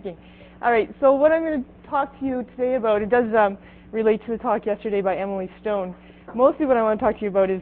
thinking. All right, so what I'm going to talk to you today about, it does relate to the talk yesterday by Emily Stone. Mostly what I want to talk to you about is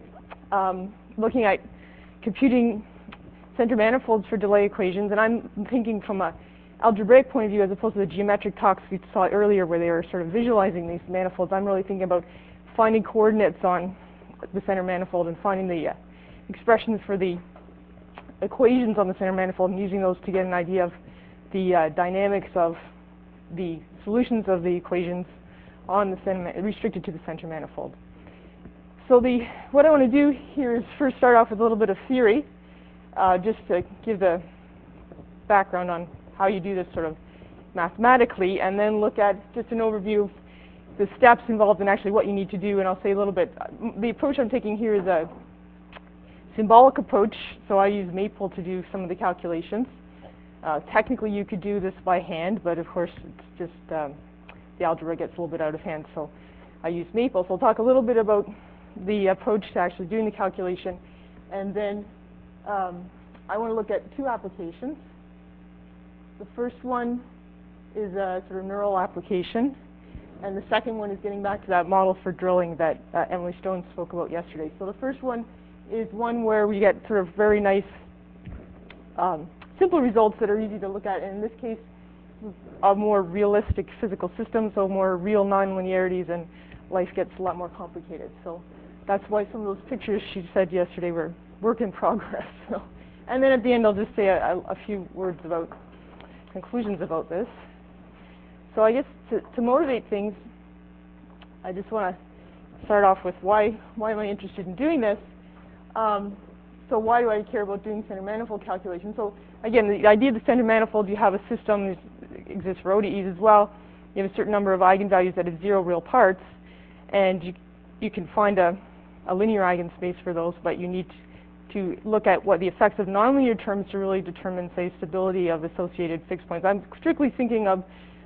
looking at computing center manifolds for delay equations, and I'm thinking from an algebraic point of view as opposed to the geometric talks we saw earlier where they were sort of visualizing these manifolds. I'm really thinking about finding coordinates on the center manifold and finding the expressions for the equations on the center manifold and using those to get an idea of the dynamics of the solutions of the equations on the center, restricted to the center manifold. So what I want to do here is first start off with a little bit of theory, just to give the background on how you do this sort of mathematically, and then look at just an overview of the steps involved in actually what you need to do, and I'll say a little bit. The approach I'm taking here is a symbolic approach, so I use Maple to do some of the calculations. Technically you could do this by hand, but of course it's just the algebra gets a little bit out of hand, so I use Maple. So I'll talk a little bit about the approach to actually doing the calculation, and then I want to look at two applications. The first one is a sort of neural application, and the second one is getting back to that model for drilling that Emily Stone spoke about yesterday. So the first one is one where we get sort of very nice simple results that are easy to look at, and in this case a more realistic physical system, so more real nonlinearities, and life gets a lot more complicated. So that's why some of those pictures she said yesterday were work in progress. So, and then at the end I'll just say a few words about conclusions about this. So I guess to motivate things, I just want to start off with why am I interested in doing this? So why do I care about doing center manifold calculations? So again, the idea of the center manifold, you have a system that exists for ODEs as well. You have a certain number of eigenvalues that have zero real parts, and you can find a linear eigenspace for those, but you need to look at what the effects of nonlinear terms to really determine, say, stability of associated fixed points. I'm strictly thinking of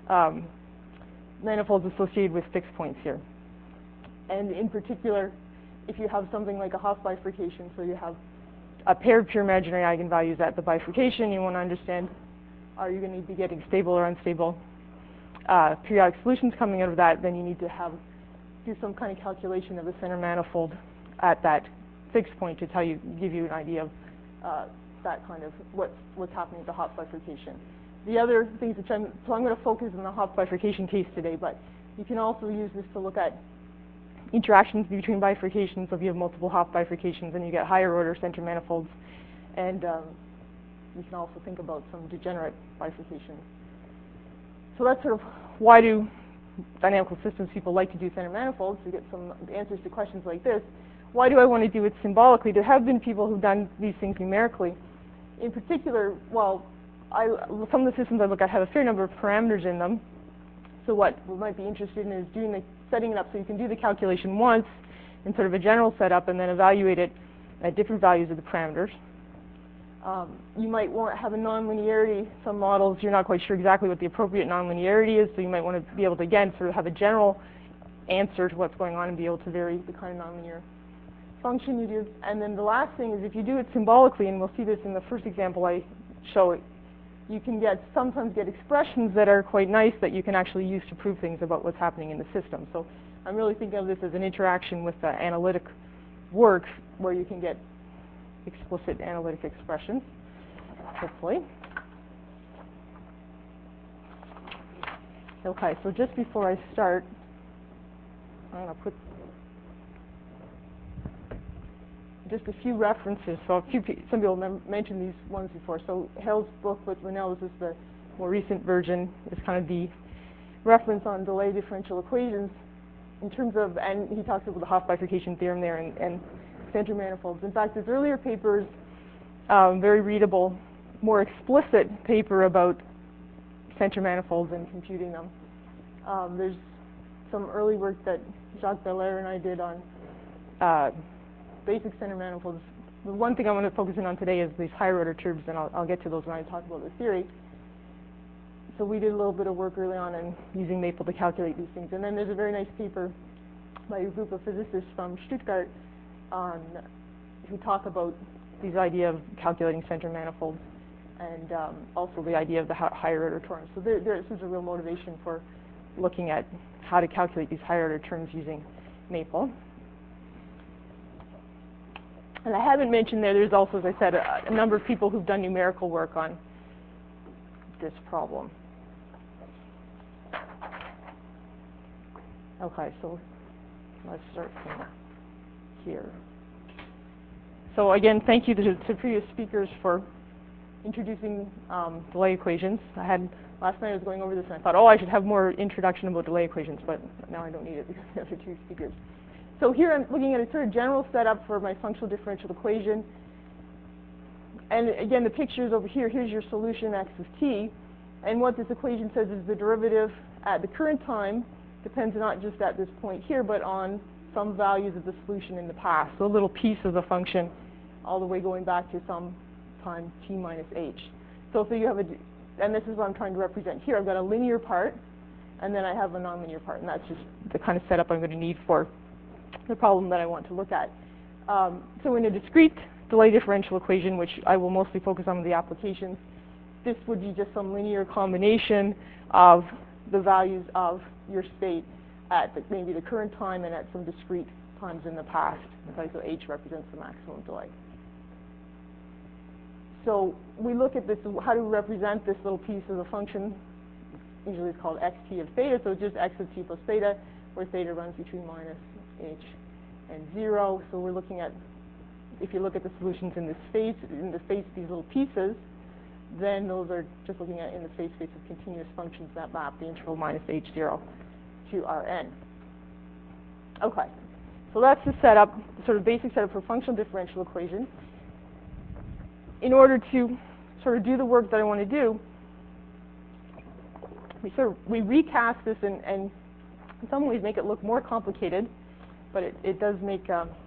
manifolds associated with fixed points here. And in particular, if you have something like a Hopf bifurcation, so you have a pair of pure imaginary eigenvalues at the bifurcation, you want to understand, are you going to be getting stable or unstable periodic solutions coming out of that, then you need to do some kind of calculation of the center manifold at that fixed point to give you an idea of that kind of what's happening at the Hopf bifurcation. The other things so I'm going to focus on the Hopf bifurcation case today, but you can also use this to look at interactions between bifurcations. So if you have multiple Hopf bifurcations, then you get higher order center manifolds, and you can also think about some degenerate bifurcations. So that's sort of why do dynamical systems people like to do center manifolds, to get some answers to questions like this. Why do I want to do it symbolically? There have been people who've done these things numerically. In particular, some of the systems I look at have a fair number of parameters in them. So what we might be interested in is setting it up so you can do the calculation once in sort of a general setup and then evaluate it at different values of the parameters. You might want to have a nonlinearity. Some models, you're not quite sure exactly what the appropriate nonlinearity is, so you might want to be able to, again, sort of have a general answer to what's going on and be able to vary the kind of nonlinear function you do. And then the last thing is if you do it symbolically, and we'll see this in the first example I show it, you can sometimes get expressions that are quite nice that you can actually use to prove things about what's happening in the system. So I'm really thinking of this as an interaction with the analytic work where you can get explicit analytic expressions, hopefully. Okay, so just before I start, I'm going to put just a few references. So some people mentioned these ones before. So Hale's book with Linnell, this is the more recent version, is kind of the reference on delay differential equations in terms of, and he talks about the Hopf bifurcation theorem there and center manifolds. In fact, his earlier papers, very readable, more explicit paper about center manifolds and computing them. There's some early work that Jacques Bellaire and I did on basic center manifolds. The one thing I want to focus in on today is these higher order terms, and I'll get to those when I talk about the theory. So we did a little bit of work early on in using Maple to calculate these things. And then there's a very nice paper by a group of physicists from Stuttgart who talk about this idea of calculating center manifolds and also the idea of the higher order terms. So this is a real motivation for looking at how to calculate these higher order terms using Maple. And I haven't mentioned there's also, as I said, a number of people who've done numerical work on this problem. Okay, so let's start from here. So again, thank you to previous speakers for introducing delay equations. Last night I was going over this and I thought, oh, I should have more introduction about delay equations, but now I don't need it because of the other two speakers. So here I'm looking at a sort of general setup for my functional differential equation. And again, the picture is over here. Here's your solution x of t. And what this equation says is the derivative at the current time depends not just at this point here, but on some values of the solution in the past. So a little piece of the function all the way going back to some time t minus h. So if you have and this is what I'm trying to represent here. I've got a linear part, and then I have a nonlinear part, and that's just the kind of setup I'm going to need for the problem that I want to look at. So in a discrete delay differential equation, which I will mostly focus on the applications, this would be just some linear combination of the values of your state at maybe the current time and at some discrete times in the past. Okay, so h represents the maximum delay. So we look at this, how to represent this little piece of the function. Usually it's called xt of theta, so just x of t plus theta, where theta runs between minus h and 0. So we're looking at, if you look at the solutions in the space, these little pieces, then those are just looking at in the space of continuous functions that map the interval minus h0 to Rn. Okay, so that's the setup, the sort of basic setup for functional differential equation. In order to sort of do the work that I want to do, we recast this and in some ways make it look more complicated, but it does make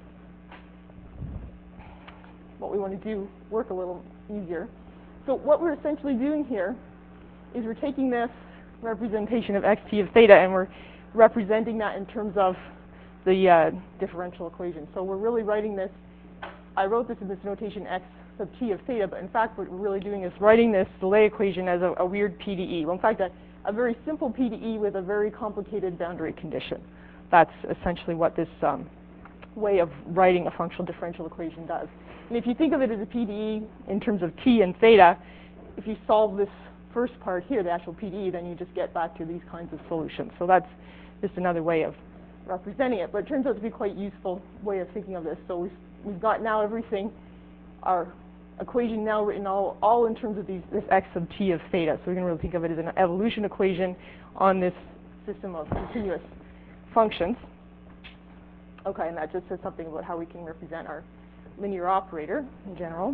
what we want to do work a little easier. So what we're essentially doing here is we're taking this representation of xt of theta and we're representing that in terms of the differential equation. So we're really writing this, I wrote this in this notation x sub t of theta, but in fact what we're really doing is writing this delay equation as a weird PDE. Well, in fact, a very simple PDE with a very complicated boundary condition. That's essentially what this way of writing a functional differential equation does. And if you think of it as a PDE in terms of t and theta, if you solve this first part here, the actual PDE, then you just get back to these kinds of solutions. So that's just another way of representing it. But it turns out to be quite useful way of thinking of this. So we've got now everything, our equation now written all in terms of this x sub t of theta. So we can really think of it as an evolution equation on this system of continuous functions. Okay, and that just says something about how we can represent our linear operator in general.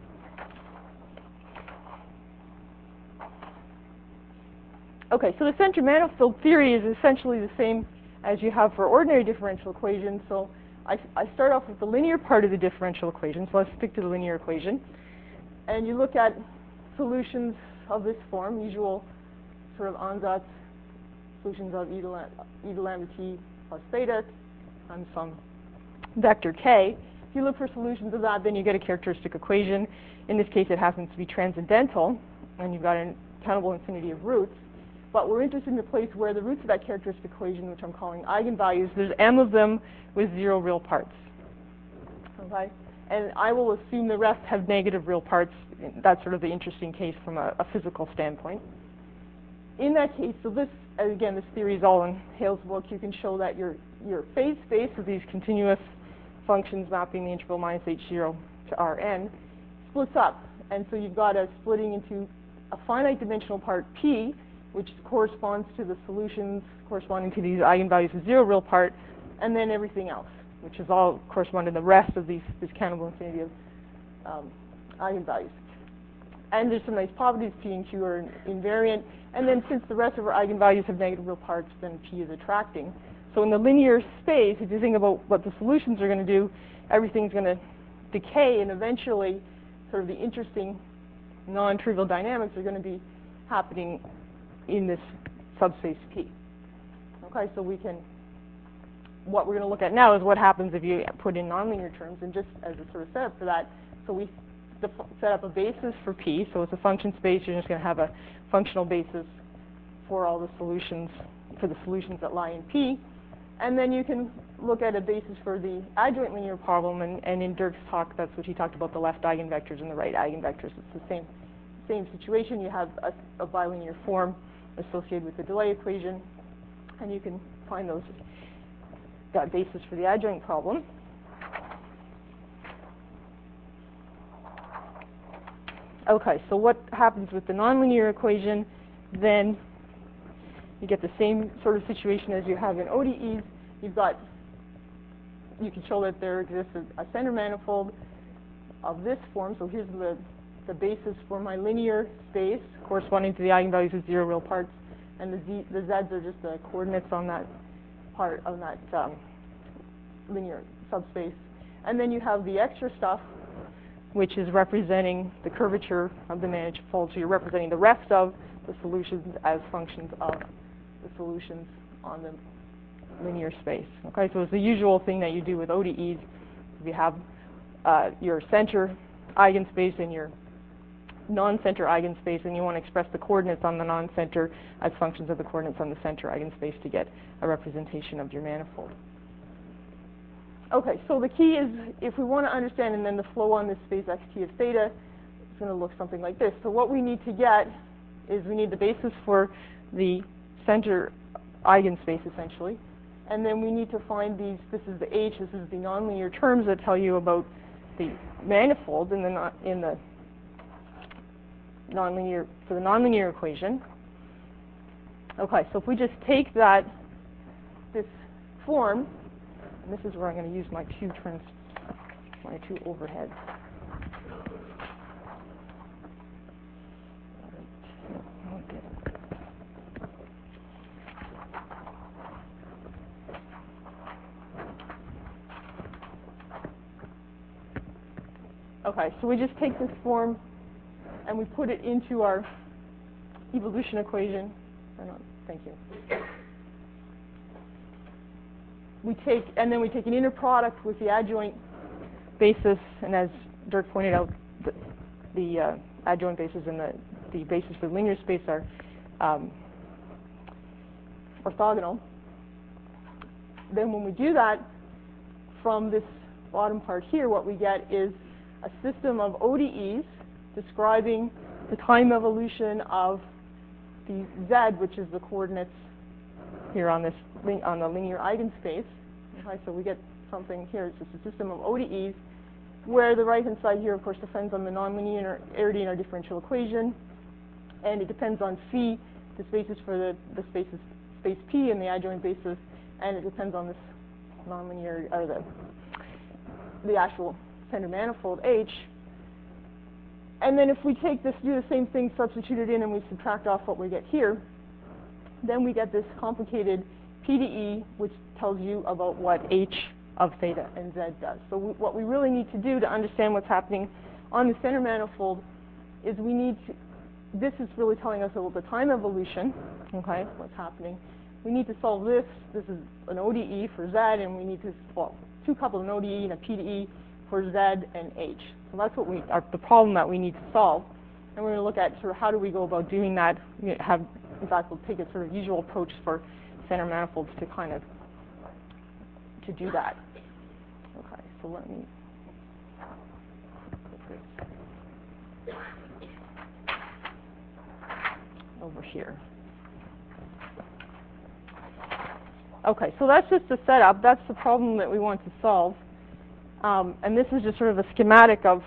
Okay, so the center manifold theory is essentially the same as you have for ordinary differential equations. So I start off with the linear part of the differential equation, so let's stick to the linear equation. And you look at solutions of this form, usual sort of ansatz solutions of e to lambda t plus theta times some vector k. If you look for solutions of that, then you get a characteristic equation. In this case, it happens to be transcendental, and you've got an countable infinity of roots. But we're interested in the place where the roots of that characteristic equation, which I'm calling eigenvalues, there's m of them with 0 real parts. Okay? And I will assume the rest have negative real parts. That's sort of the interesting case from a physical standpoint. In that case, so this, again, this theory is all in Hale's book. You can show that your phase space of these continuous functions mapping the interval minus h0 to Rn splits up. And so you've got a splitting into a finite dimensional part P, which corresponds to the solutions corresponding to these eigenvalues with 0 real part, and then everything else, which is all corresponding to the rest of this countable infinity of eigenvalues. And there's some nice properties. P and Q are invariant. And then since the rest of our eigenvalues have negative real parts, then P is attracting. So in the linear space, if you think about what the solutions are going to do, everything's going to decay, and eventually sort of the interesting non-trivial dynamics are going to be happening in this subspace P. Okay, so what we're going to look at now is what happens if you put in nonlinear terms, and just as a sort of setup for that, so we set up a basis for P. So it's a function space. You're just going to have a functional basis for all the solutions, for the solutions that lie in P. And then you can look at a basis for the adjoint linear problem. And in Dirk's talk, that's what he talked about, the left eigenvectors and the right eigenvectors. It's the same situation. You have a bilinear form associated with the delay equation. And you can find that basis for the adjoint problem. Okay, so what happens with the nonlinear equation? Then you get the same sort of situation as you have in ODEs. You can show that there exists a center manifold of this form. So here's the basis for my linear space corresponding to the eigenvalues with 0 real parts, and the z's are just the coordinates on that part of that linear subspace. And then you have the extra stuff, which is representing the curvature of the manifold. So you're representing the rest of the solutions as functions of the solutions on the linear space. Okay, so it's the usual thing that you do with ODEs. If you have your center eigenspace and your non-center eigenspace, and you want to express the coordinates on the non-center as functions of the coordinates on the center eigenspace to get a representation of your manifold. Okay, so the key is, if we want to understand, and then the flow on this space xt of theta is going to look something like this. So what we need to get is we need the basis for the center eigenspace, essentially. And then we need to find these, this is the h, this is the nonlinear terms that tell you about the manifold in the nonlinear, for the nonlinear equation. Okay, so if we just take this form, and this is where I'm going to use my two overheads. Okay, so we just take this form and we put it into our evolution equation. Thank you. And then we take an inner product with the adjoint basis, and as Dirk pointed out, the adjoint basis and the basis for the linear space are orthogonal. Then when we do that, from this bottom part here, what we get is a system of ODEs describing the time evolution of the z, which is the coordinates here on the linear eigenspace. Okay, so we get something here. It's just a system of ODEs, where the right-hand side here, of course, depends on the nonlinearity in our differential equation, and it depends on phi, this basis for the space P and the adjoint basis, and it depends on this nonlinear, or the actual center manifold H. And then if we take this, do the same thing, substitute it in, and we subtract off what we get here, then we get this complicated PDE, which tells you about what H of theta and Z does. So what we really need to do to understand what's happening on the center manifold is this is really telling us about the time evolution, okay, what's happening. We need to solve this. This is an ODE for Z, and we need to, two couple of an ODE and a PDE for Z and H. So that's what the problem that we need to solve. And we're going to look at sort of how do we go about doing that. In fact, we'll take a sort of usual approach for center manifolds to do that. Okay, so let me put this over here. Okay, so that's just a setup. That's the problem that we want to solve. And this is just sort of a schematic of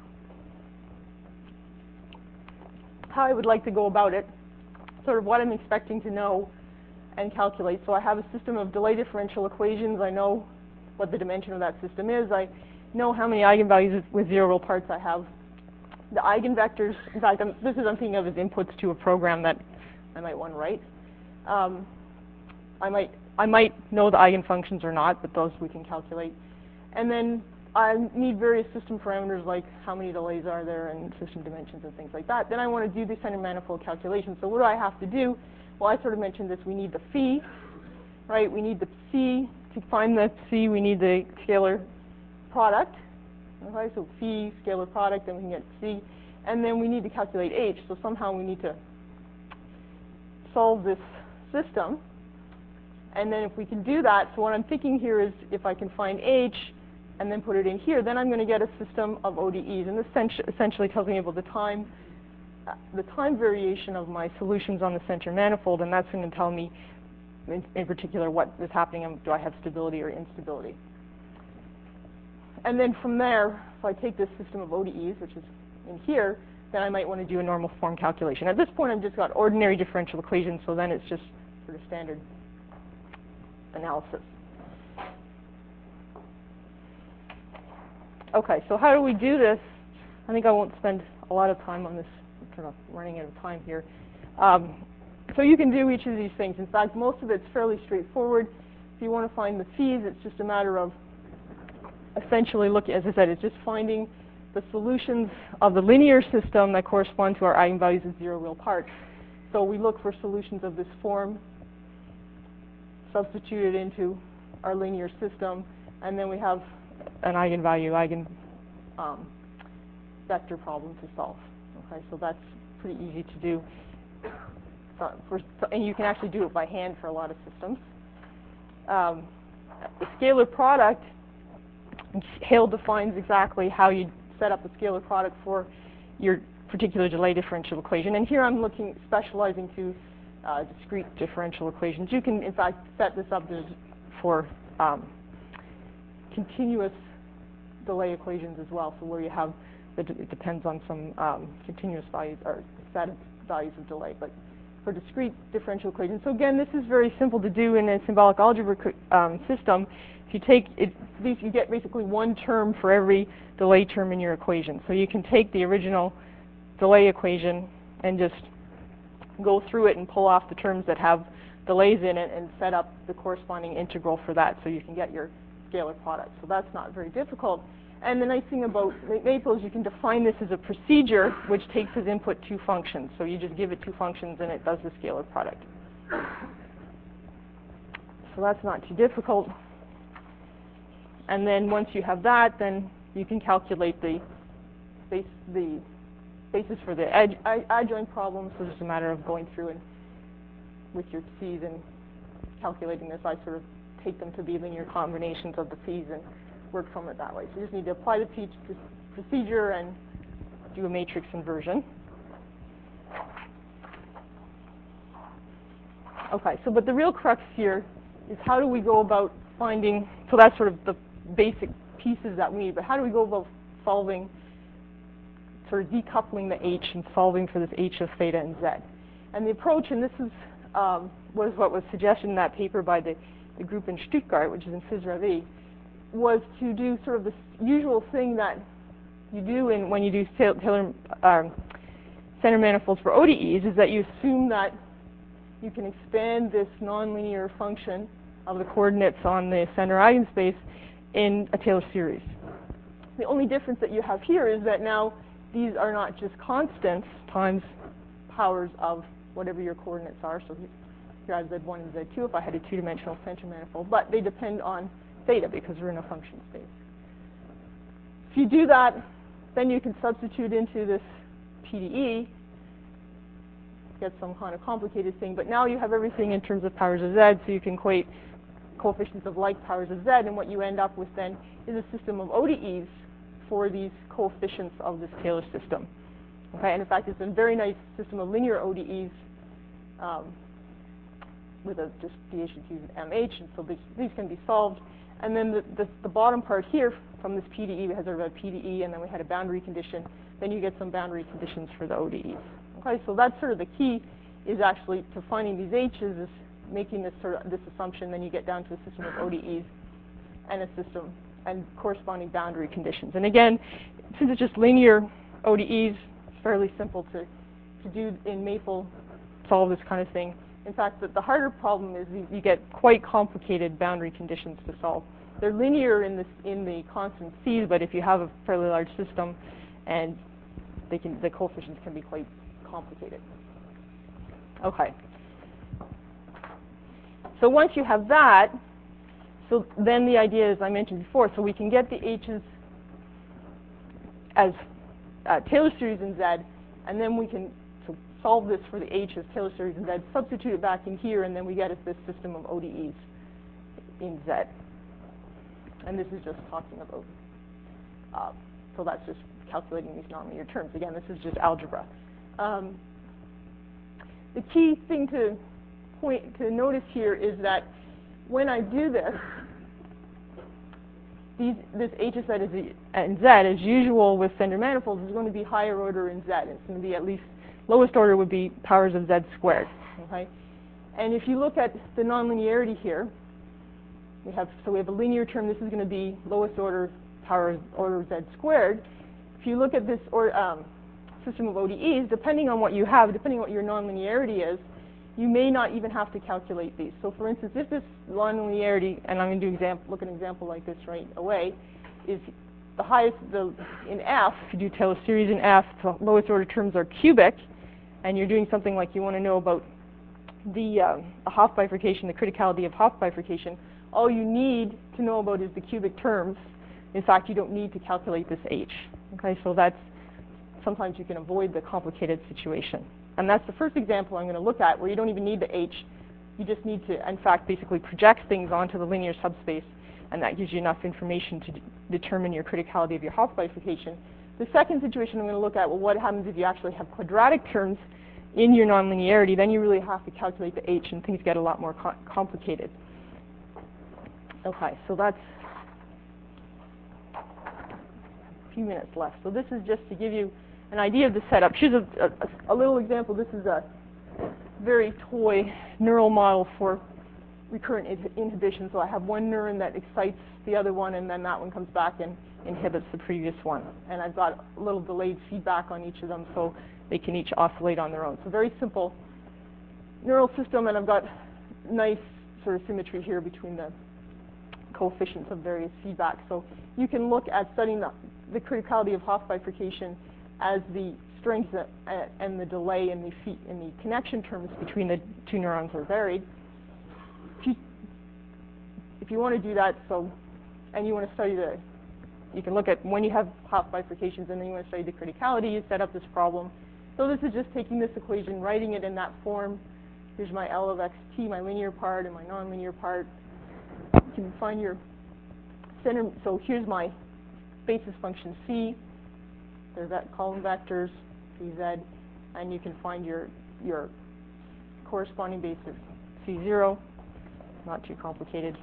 how I would like to go about it, sort of what I'm expecting to know and calculate. So I have a system of delay differential equations. I know what the dimension of that system is. I know how many eigenvalues with 0 real parts I have. The eigenvectors, in fact, this is I'm thinking of as inputs to a program that I might want to write. I might know the eigenfunctions or not, but those we can calculate. And then I need various system parameters like how many delays are there and system dimensions and things like that. Then I want to do the center manifold calculation. So what do I have to do? Well, I sort of mentioned this. We need the phi, right? We need the C. To find the C, we need the scalar product. Okay, so phi, scalar product, then we can get C. And then we need to calculate H, so somehow we need to solve this system. And then if we can do that, so what I'm thinking here is if I can find H and then put it in here, then I'm going to get a system of ODEs. And this essentially tells me about the time variation of my solutions on the center manifold, and that's going to tell me in particular what is happening. Do I have stability or instability? And then from there, if I take this system of ODEs, which is in here, then I might want to do a normal form calculation. At this point, I've just got ordinary differential equations, so then it's just sort of standard analysis. Okay, so how do we do this? I think I won't spend a lot of time on this. I'm kind of running out of time here. So you can do each of these things. In fact, most of it's fairly straightforward. If you want to find the phis, it's just a matter of essentially looking, as I said, it's just finding the solutions of the linear system that correspond to our eigenvalues of zero real parts. So we look for solutions of this form, substitute it into our linear system, and then we have an eigenvalue, vector problem to solve. Okay, so that's pretty easy to do. And you can actually do it by hand for a lot of systems. The scalar product, Hale defines exactly how you set up the scalar product for your particular delay differential equation. And here I'm specializing to discrete differential equations. You can, in fact, set this up for continuous delay equations as well, so where you have, it depends on some continuous values or set values of delay, but for discrete differential equations. So again, this is very simple to do in a symbolic algebra system. If you take it, you get basically one term for every delay term in your equation. So you can take the original delay equation and just go through it and pull off the terms that have delays in it and set up the corresponding integral for that so you can get your scalar product. So that's not very difficult. And the nice thing about Maple is you can define this as a procedure which takes as input two functions. So you just give it two functions and it does the scalar product. So that's not too difficult. And then once you have that, then you can calculate the basis for the adjoint problem. So it's just a matter of going through and with your C's and calculating this. I sort of take them to be linear combinations of the C's and work from it that way. So you just need to apply the procedure and do a matrix inversion. Okay, so but the real crux here is how do we go about finding, so that's sort of the basic pieces that we need, but how do we go about solving, sort of decoupling the H and solving for this H of theta and Z? And the approach, and this is was what was suggested in that paper by the group in Stuttgart, which is in PhysRev, was to do sort of this usual thing that you do when you do Taylor center manifolds for ODEs, is that you assume that you can expand this nonlinear function of the coordinates on the center eigenspace in a Taylor series. The only difference that you have here is that now these are not just constants times powers of whatever your coordinates are. So here I have Z1 and Z2 if I had a two-dimensional center manifold, but they depend on theta because we're in a function space. If you do that, then you can substitute into this PDE, get some kind of complicated thing, but now you have everything in terms of powers of Z, so you can equate coefficients of like powers of Z, and what you end up with then is a system of ODEs for these coefficients of this Taylor system. Okay, and in fact, it's a very nice system of linear ODEs with a just deviations using MH, and so these can be solved. And then the bottom part here from this PDE, we had sort of a PDE, and then we had a boundary condition. Then you get some boundary conditions for the ODEs. Okay, so that's sort of the key, is actually to finding these H's, is making this sort of this assumption. Then you get down to a system of ODEs and a system and corresponding boundary conditions. And again, since it's just linear ODEs, it's fairly simple to do in Maple, solve this kind of thing. In fact, the harder problem is you get quite complicated boundary conditions to solve. They're linear in the constant C's, but if you have a fairly large system, and the coefficients can be quite complicated. Okay. So once you have that, so then the idea is, I mentioned before, so we can get the H's as Taylor series in Z, and then we can solve this for the H as Taylor series in Z, substitute it back in here, and then we get this system of ODEs in Z. And this is just talking about, so that's just calculating these nonlinear terms. Again, this is just algebra. The key thing to notice here is that when I do this, this H of Z and Z, as usual with Fender manifolds, is going to be higher order in Z. It's going to be at least, lowest order would be powers of Z squared. Okay? And if you look at the nonlinearity here, we have a linear term. This is going to be lowest order power order of Z squared. If you look at this system of ODEs, depending on what you have, depending on what your nonlinearity is, you may not even have to calculate these. So for instance, if this nonlinearity, and I'm going to look at an example like this right away, is the highest in F, if you do Taylor series in F, the lowest order terms are cubic, and you're doing something like you want to know about the Hopf bifurcation, the criticality of Hopf bifurcation, all you need to know about is the cubic terms. In fact, you don't need to calculate this H. Okay, so sometimes you can avoid the complicated situation. And that's the first example I'm going to look at where you don't even need the H. You just need to, in fact, basically project things onto the linear subspace, and that gives you enough information to determine your criticality of your Hopf bifurcation. The second situation I'm going to look at, well, what happens if you actually have quadratic terms in your nonlinearity? Then you really have to calculate the H, and things get a lot more complicated. Okay, so that's a few minutes left. So this is just to give you an idea of the setup. Here's a little example. This is a very toy neural model for recurrent inhibition. So I have one neuron that excites the other one, and then that one comes back and inhibits the previous one. And I've got a little delayed feedback on each of them, so they can each oscillate on their own. So very simple neural system, and I've got nice sort of symmetry here between the coefficients of various feedback. So you can look at studying the criticality of Hopf bifurcation as the strength and the delay in the connection terms between the two neurons are varied. If you want to do that, and you want to study you can look at when you have Hopf bifurcations, and then you want to study the criticality, you set up this problem. So this is just taking this equation, writing it in that form. Here's my L of xt, my linear part, and my nonlinear part. You can find your center. So here's my basis function C. There's that column vectors, Cz, and you can find your corresponding basis C0. Not too complicated.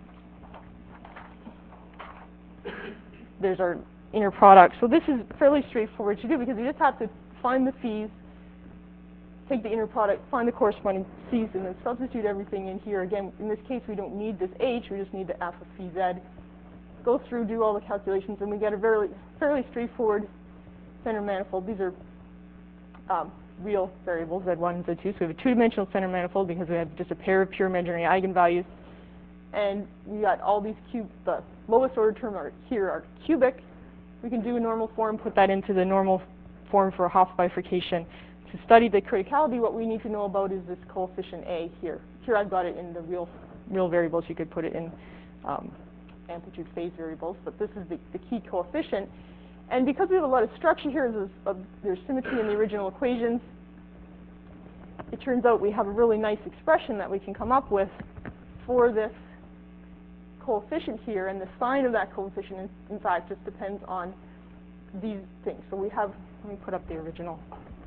There's our inner product. So this is fairly straightforward to do because you just have to find the P's, take the inner product, find the corresponding C's, and then substitute everything in here. Again, in this case, we don't need this H, we just need the F of Pz. Go through, do all the calculations, and we get a fairly straightforward center manifold. These are real variables, Z1 and Z2. So we have a two-dimensional center manifold because we have just a pair of pure imaginary eigenvalues. And we got all these the lowest order term here are cubic. We can do a normal form, put that into the normal form for a Hopf bifurcation. To study the criticality, what we need to know about is this coefficient A here. Here I've got it in the real variables. You could put it in amplitude phase variables, but this is the key coefficient. And because we have a lot of structure here, there's symmetry in the original equations, it turns out we have a really nice expression that we can come up with for this coefficient here, and the sign of that coefficient, in fact, just depends on these things. So we have, let me put up the original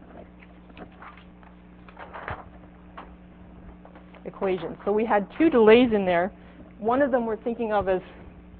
equation. So we had two delays in there. One of them we're thinking of as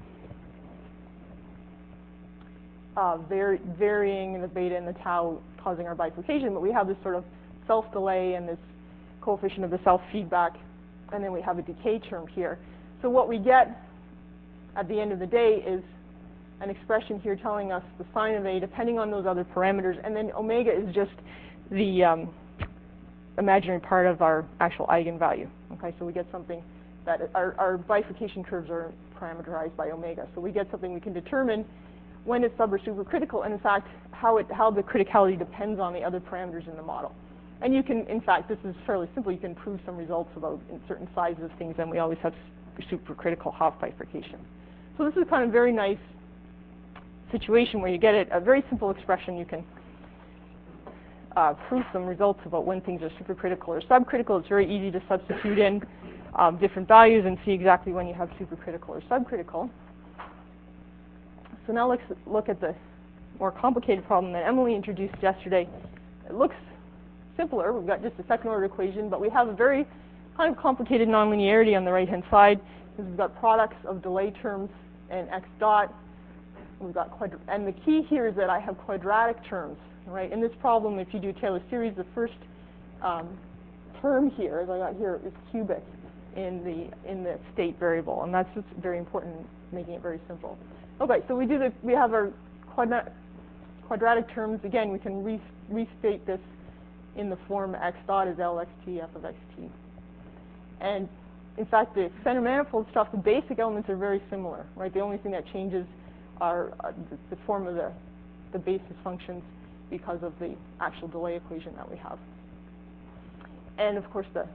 varying in the beta and the tau causing our bifurcation, but we have this sort of self-delay and this coefficient of the self-feedback, and then we have a decay term here. So what we get at the end of the day is an expression here telling us the sign of A depending on those other parameters, and then omega is just the imaginary part of our actual eigenvalue. Okay, so we get something that our bifurcation curves are parameterized by omega. So we get something we can determine when it's sub or supercritical, and in fact, how the criticality depends on the other parameters in the model. And you can, in fact, this is fairly simple. You can prove some results about in certain sizes of things, and we always have supercritical Hopf bifurcation. So this is kind of very nice situation where you get a very simple expression, you can prove some results about when things are supercritical or subcritical. It's very easy to substitute in different values and see exactly when you have supercritical or subcritical. So now let's look at the more complicated problem that Emily introduced yesterday. It looks simpler. We've got just a second order equation, but we have a very kind of complicated nonlinearity on the right-hand side, because we've got products of delay terms and x dot. We've got and the key here is that I have quadratic terms, right? In this problem, if you do Taylor series, the first term here, as I got here, is cubic in the state variable, and that's just very important, making it very simple. Okay, so we have our quadratic terms. Again, we can restate this in the form x dot is Lxt f of xt. And in fact, the center manifold stuff, the basic elements are very similar, right? The only thing that changes are the form of the basis functions because of the actual delay equation that we have. And of course, the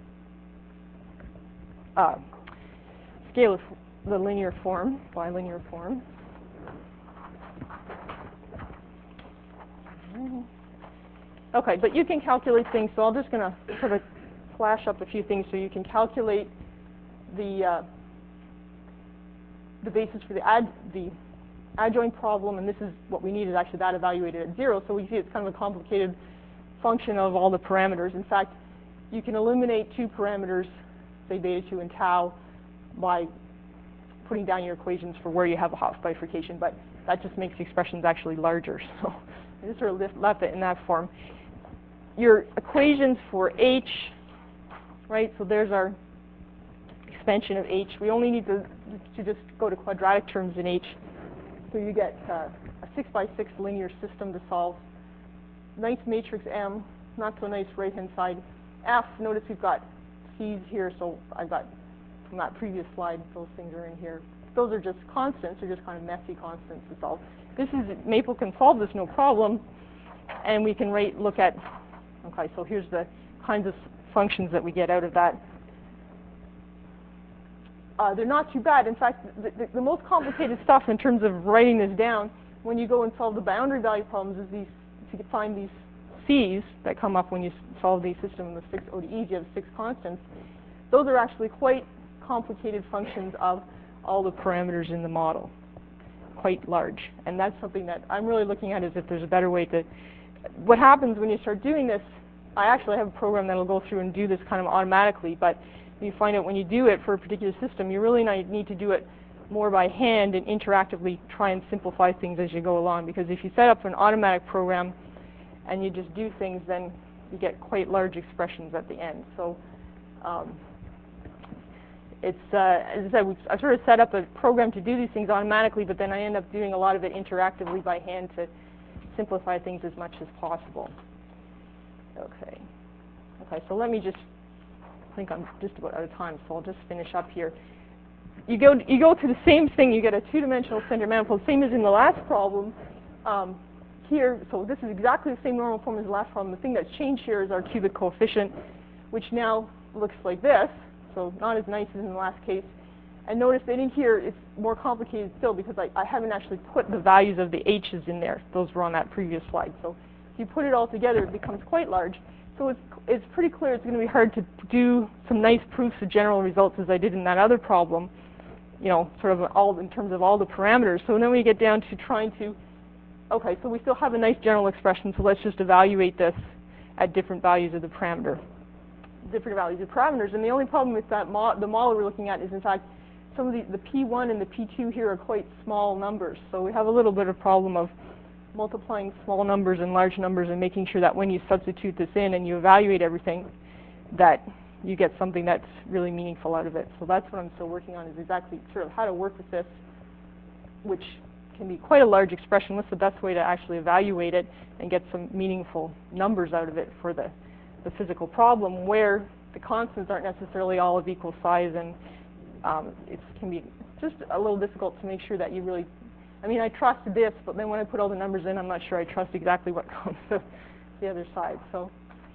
scale of the linear form, bilinear form. Okay, but you can calculate things, so I'm just going to sort of flash up a few things so you can calculate the basis for the adjoint problem, and this is what we need is actually that evaluated at 0. So we see it's kind of a complicated function of all the parameters. In fact, you can eliminate two parameters, say beta 2 and tau, by putting down your equations for where you have a Hopf bifurcation, but that just makes the expressions actually larger. So I just sort of left it in that form. Your equations for h, right? So there's our expansion of h. We only need to just go to quadratic terms in h. So you get a 6x6 linear system to solve. Nice matrix M, not so nice right-hand side. F, notice we've got C's here, so I've got from that previous slide, those things are in here. Those are just constants, they're just kind of messy constants to solve. Maple can solve this no problem, and we can look at, okay, so here's the kinds of functions that we get out of that. They're not too bad. In fact, the most complicated stuff in terms of writing this down, when you go and solve the boundary value problems, is to find these C's that come up when you solve the system with 6 ODEs. You have 6 constants. Those are actually quite complicated functions of all the parameters in the model, quite large. And that's something that I'm really looking at, is if there's a better way to... What happens when you start doing this, I actually have a program that will go through and do this kind of automatically, but you find out when you do it for a particular system, you really need to do it more by hand and interactively try and simplify things as you go along. Because if you set up an automatic program and you just do things, then you get quite large expressions at the end. So it's, as I said, I sort of set up a program to do these things automatically, but then I end up doing a lot of it interactively by hand to simplify things as much as possible. Okay, so let me just, I think I'm just about out of time, so I'll just finish up here. You go through the same thing. You get a two-dimensional center manifold, same as in the last problem. Here, so this is exactly the same normal form as the last problem. The thing that's changed here is our cubic coefficient, which now looks like this, so not as nice as in the last case. And notice that in here it's more complicated still, because I haven't actually put the values of the h's in there. Those were on that previous slide. So if you put it all together, it becomes quite large. So it's pretty clear it's going to be hard to do some nice proofs of general results as I did in that other problem, you know, sort of all in terms of all the parameters. So then we get down to trying to, okay, so we still have a nice general expression, so let's just evaluate this at different values of the parameter, different values of parameters. And the only problem with that the model we're looking at is, in fact, some of the P1 and the P2 here are quite small numbers. So we have a little bit of problem of multiplying small numbers and large numbers and making sure that when you substitute this in and you evaluate everything, that you get something that's really meaningful out of it. So that's what I'm still working on, is exactly sort of how to work with this, which can be quite a large expression. What's the best way to actually evaluate it and get some meaningful numbers out of it for the physical problem, where the constants aren't necessarily all of equal size, and it can be just a little difficult to make sure that you really, I mean, I trust this, but then when I put all the numbers in, I'm not sure I trust exactly what comes to the other side. So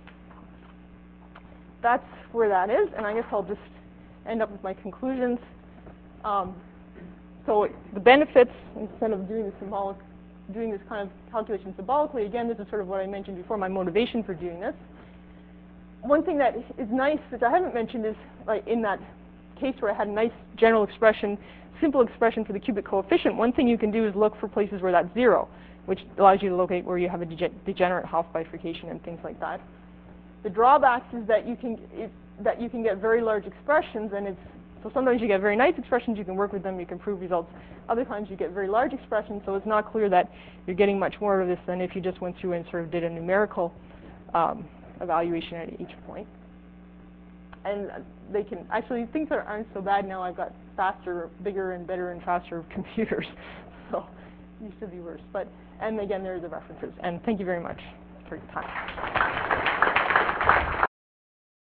that's where that is, and I guess I'll just end up with my conclusions. So the benefits, instead of doing this kind of calculation symbolically, again, this is sort of what I mentioned before, my motivation for doing this. One thing that is nice, which I haven't mentioned, is like in that case where I had a nice general expression, simple expression for the cubic coefficient, one thing you can do is look for places where that's 0, which allows you to locate where you have a degenerate Hopf bifurcation and things like that. The drawbacks is that you can get very large expressions, and so sometimes you get very nice expressions, you can work with them, you can prove results. Other times you get very large expressions, so it's not clear that you're getting much more of this than if you just went through and sort of did a numerical evaluation at each point. And they can, actually, things aren't so bad now. I've got faster, bigger, and better and faster computers. So it used to be worse. And again, there are the references. And thank you very much for your time.